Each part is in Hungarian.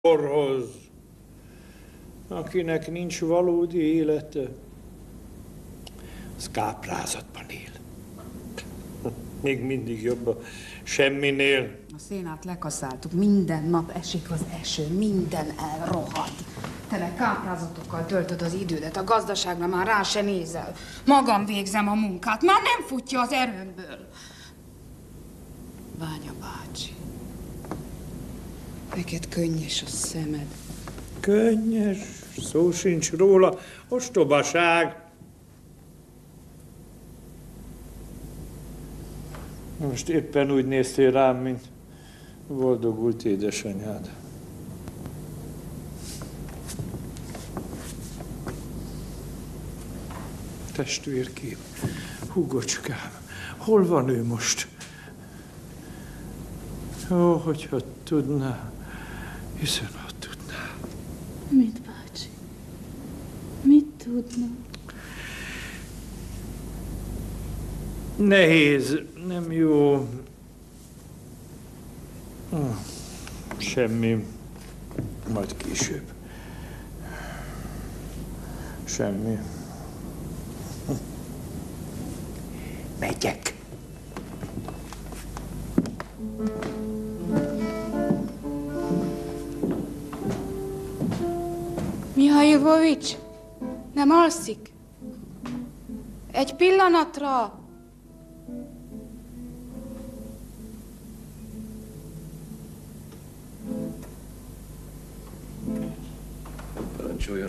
orhoz, akinek nincs valódi élete, az káprázatban él. Még mindig jobb a semminél. A szénát lekaszáltuk, minden nap esik az eső, minden elrohad. Te meg káprázatokkal töltöd az idődet, a gazdaságra már rá se nézel. Magam végzem a munkát, már nem futja az erőmből. Ványa bácsi, neked könnyes a szemed. Könnyes, szó sincs róla, ostobaság. Most éppen úgy néztél rám, mint boldogult édesanyád. Testvérkém, húgocskám, hol van ő most? Ó, hogyha tudná, hiszen ha tudná. Mit, bácsi? Mit tudna? Nehéz, nem jó. Semmi, majd később. Semmi. Megyek. Mihajlovics, nem alszik? Egy pillanatra! Parancsoljon.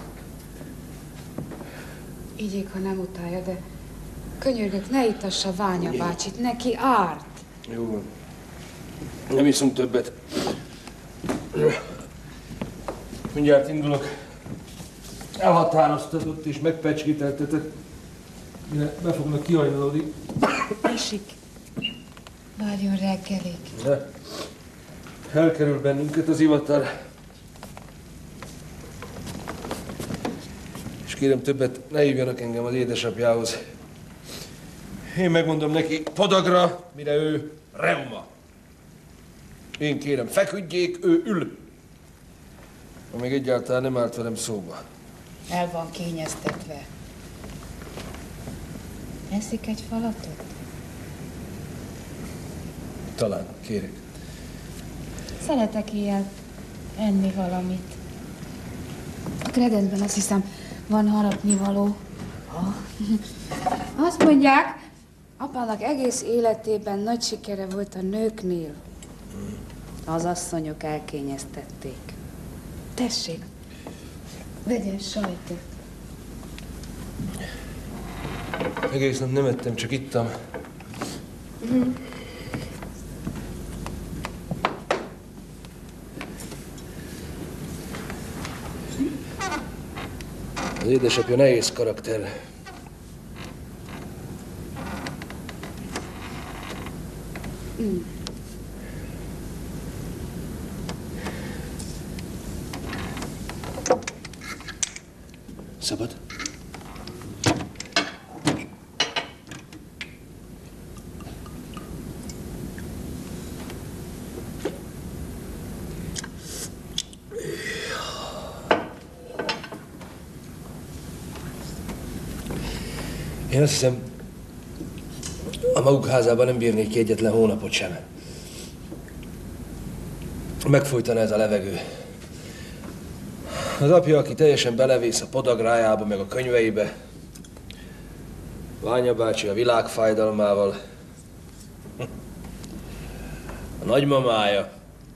Igyék, ha nem utálja, de könyörgök, ne itassa Ványa bácsit, neki árt. Jó van. Nem iszunk többet. Mindjárt indulok. Elhatároztatott és megpecsételtetett. Mire be fognak kihajnalodni. Esik. Várjon reggelig. De elkerül bennünket az ivatar. És kérem, többet ne hívjanak engem az édesapjához. Én megmondom neki podagra, mire ő reuma. Én kérem, feküdjék, ő ül. Ha még egyáltalán nem állt velem szóba. El van kényeztetve. Eszik egy falatot? Talán, kérek. Szeretek ilyen enni valamit. A kredentben azt hiszem, van harapnivaló. Azt mondják, apának egész életében nagy sikere volt a nőknél. Az asszonyok elkényeztették. Tessék, vegyen sajtot. Egész nap nem ettem, csak ittam. Az édesapja nehéz karakter. Szabad? Én azt hiszem, a maguk házában nem bírnék ki egyetlen hónapot sem. Megfojtaná ez a levegő. Az apja, aki teljesen belevész a podagrájába, meg a könyveibe. Ványa bácsi a világ fájdalmával. A nagymamája.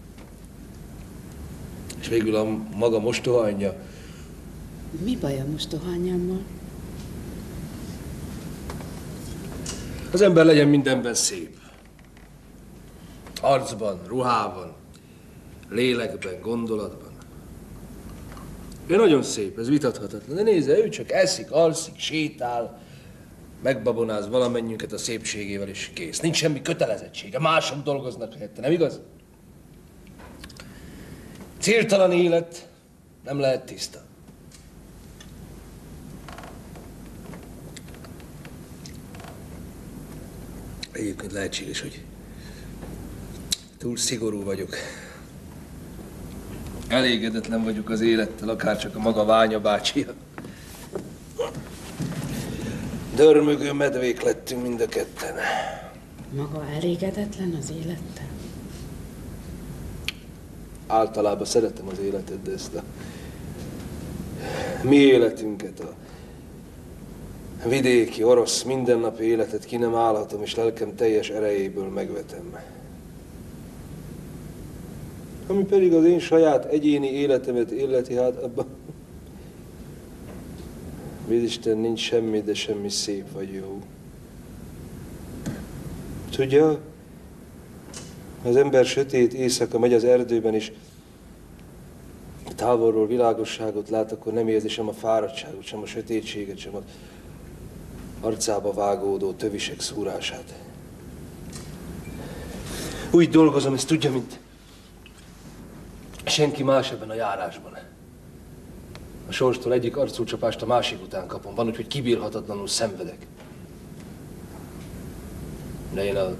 És végül a maga mostoha anyja. Mi baj a mostoha anyámmal? Az ember legyen mindenben szép. Arcban, ruhában, lélekben, gondolatban. Ő nagyon szép, ez vitathatatlan. De nézze, ő csak eszik, alszik, sétál, megbabonáz valamennyünket a szépségével, és kész. Nincs semmi kötelezettsége, mások dolgoznak helyette, nem igaz? Céltalan élet nem lehet tiszta. Egyébként lehetséges, hogy túl szigorú vagyok. Elégedetlen vagyok az élettel, akárcsak a maga Ványa bácsia. Dörmögő medvék lettünk mind a ketten. Maga elégedetlen az élettel? Általában szeretem az életet, de ezt a mi életünket, a vidéki, orosz, mindennapi életet ki nem állhatom, és lelkem teljes erejéből megvetem. Ami pedig az én saját egyéni életemet illeti, hát abban Isten nincs semmi, de semmi szép vagy jó. Tudja, ha az ember sötét éjszaka megy az erdőben, és távolról világosságot lát, akkor nem érzi sem a fáradtságot, sem a sötétséget, sem a arcába vágódó tövisek szúrását. Úgy dolgozom, ezt tudja, mint senki más ebben a járásban. A sorstól egyik arcúcsapást a másik után kapom. Van úgy, hogy kibírhatatlanul szenvedek. De én a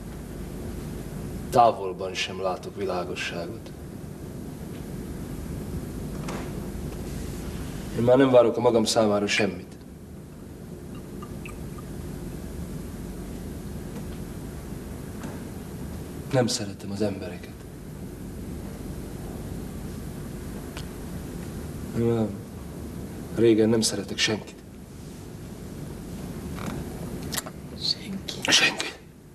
távolban sem látok világosságot. Én már nem várok a magam számára semmit. Nem szeretem az embereket. Nem. Régen nem szeretek senkit. Senki.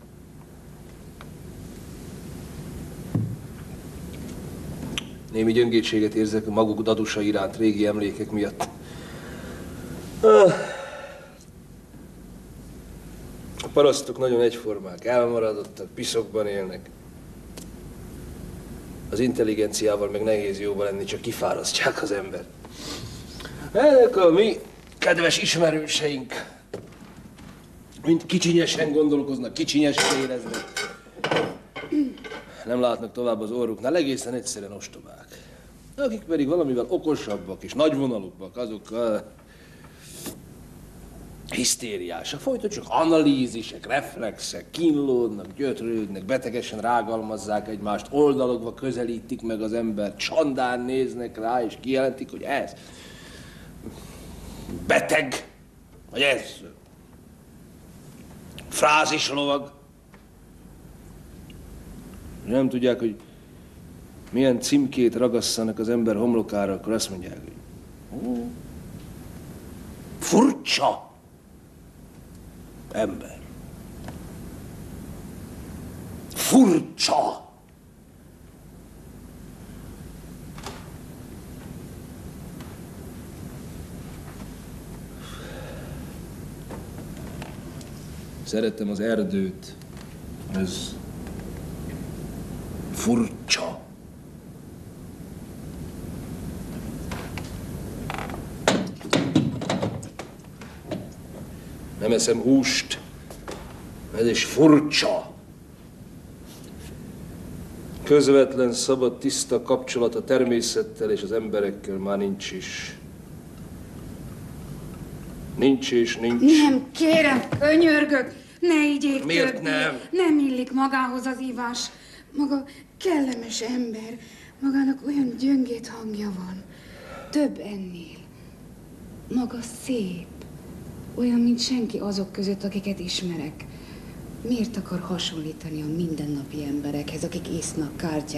Némi gyöngétséget érzek a maguk dadusa iránt régi emlékek miatt. A parasztok nagyon egyformák, elmaradottak, piszokban élnek. Az intelligenciával meg nehéz jóba lenni, csak kifárasztják az ember. Ezek a mi kedves ismerőseink mind kicsinyesen gondolkoznak, kicsinyesen éreznek. Nem látnak tovább az orruknál, egészen egyszerűen ostobák. Akik pedig valamivel okosabbak és nagyvonalúbbak, azok hisztériásak. Folyton csak analízisek, reflexek, kínlódnak, gyötrődnek, betegesen rágalmazzák egymást, oldalokba közelítik meg az embert, csandán néznek rá, és kijelentik, hogy ez beteg, vagy ez frázislovag. Nem tudják, hogy milyen címkét ragasszanak az ember homlokára, akkor azt mondják, hogy furcsa ember. Furcsa. Szeretem az erdőt. Ez furcsa. Nem eszem húst. Ez is furcsa. Közvetlen, szabad, tiszta kapcsolat a természettel és az emberekkel már nincs is. Nincs és nincs. Nem, kérem, könyörgök, ne igyék Miért többé. nem? Nem illik magához az ivás. Maga kellemes ember, magának olyan gyöngét hangja van. Több ennél. Maga szép. Olyan, mint senki azok között, akiket ismerek. Miért akar hasonlítani a mindennapi emberekhez, akik isznak kártyát?